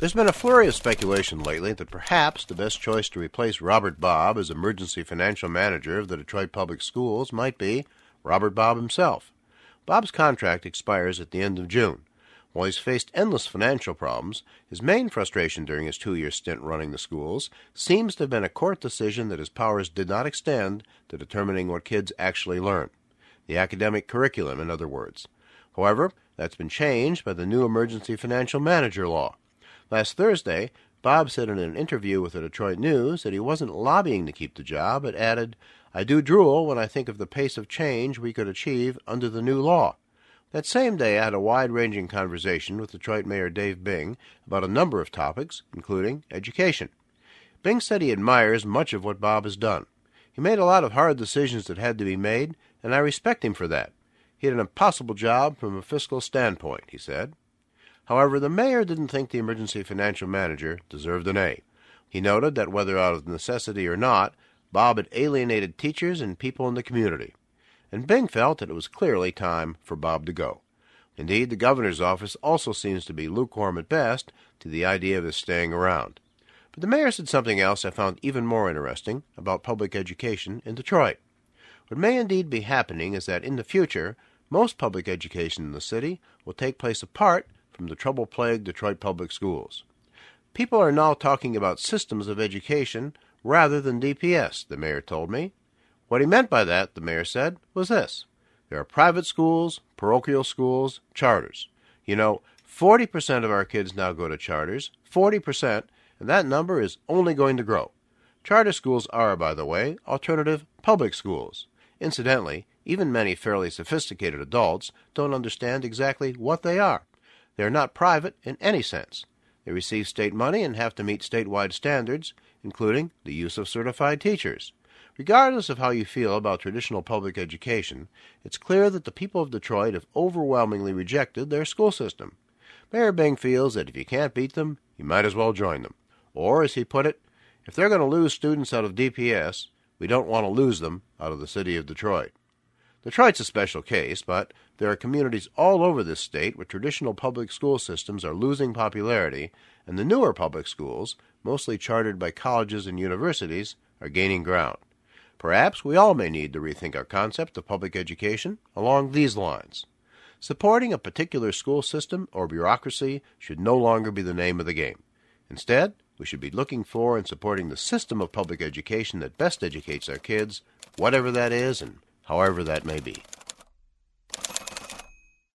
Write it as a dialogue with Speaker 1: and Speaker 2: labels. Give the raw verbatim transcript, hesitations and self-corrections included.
Speaker 1: There's been a flurry of speculation lately that perhaps the best choice to replace Robert Bobb as emergency financial manager of the Detroit Public Schools might be Robert Bobb himself. Bobb's contract expires at the end of June. While he's faced endless financial problems, his main frustration during his two-year stint running the schools seems to have been a court decision that his powers did not extend to determining what kids actually learn. The academic curriculum, in other words. However, that's been changed by the new emergency financial manager law. Last Thursday, Bobb said in an interview with the Detroit News that he wasn't lobbying to keep the job, but added, "I do drool when I think of the pace of change we could achieve under the new law." That same day, I had a wide-ranging conversation with Detroit Mayor Dave Bing about a number of topics, including education. Bing said he admires much of what Bobb has done. He made a lot of hard decisions that had to be made, and I respect him for that. He had an impossible job from a fiscal standpoint, he said. However, the mayor didn't think the emergency financial manager deserved an A. He noted that whether out of necessity or not, Bobb had alienated teachers and people in the community. And Bing felt that it was clearly time for Bobb to go. Indeed, the governor's office also seems to be lukewarm at best to the idea of his staying around. But the mayor said something else I found even more interesting about public education in Detroit. What may indeed be happening is that in the future, most public education in the city will take place apart from the trouble-plagued Detroit Public Schools. People are now talking about systems of education rather than D P S, the mayor told me. What he meant by that, the mayor said, was this. There are private schools, parochial schools, charters. You know, forty percent of our kids now go to charters, forty percent, and that number is only going to grow. Charter schools are, by the way, alternative public schools. Incidentally, even many fairly sophisticated adults don't understand exactly what they are. They are not private in any sense. They receive state money and have to meet statewide standards, including the use of certified teachers. Regardless of how you feel about traditional public education, it's clear that the people of Detroit have overwhelmingly rejected their school system. Mayor Bing feels that if you can't beat them, you might as well join them. Or, as he put it, if they're going to lose students out of D P S, we don't want to lose them out of the city of Detroit. Detroit's a special case, but there are communities all over this state where traditional public school systems are losing popularity, and the newer public schools, mostly chartered by colleges and universities, are gaining ground. Perhaps we all may need to rethink our concept of public education along these lines. Supporting a particular school system or bureaucracy should no longer be the name of the game. Instead, we should be looking for and supporting the system of public education that best educates our kids, whatever that is and however that may be.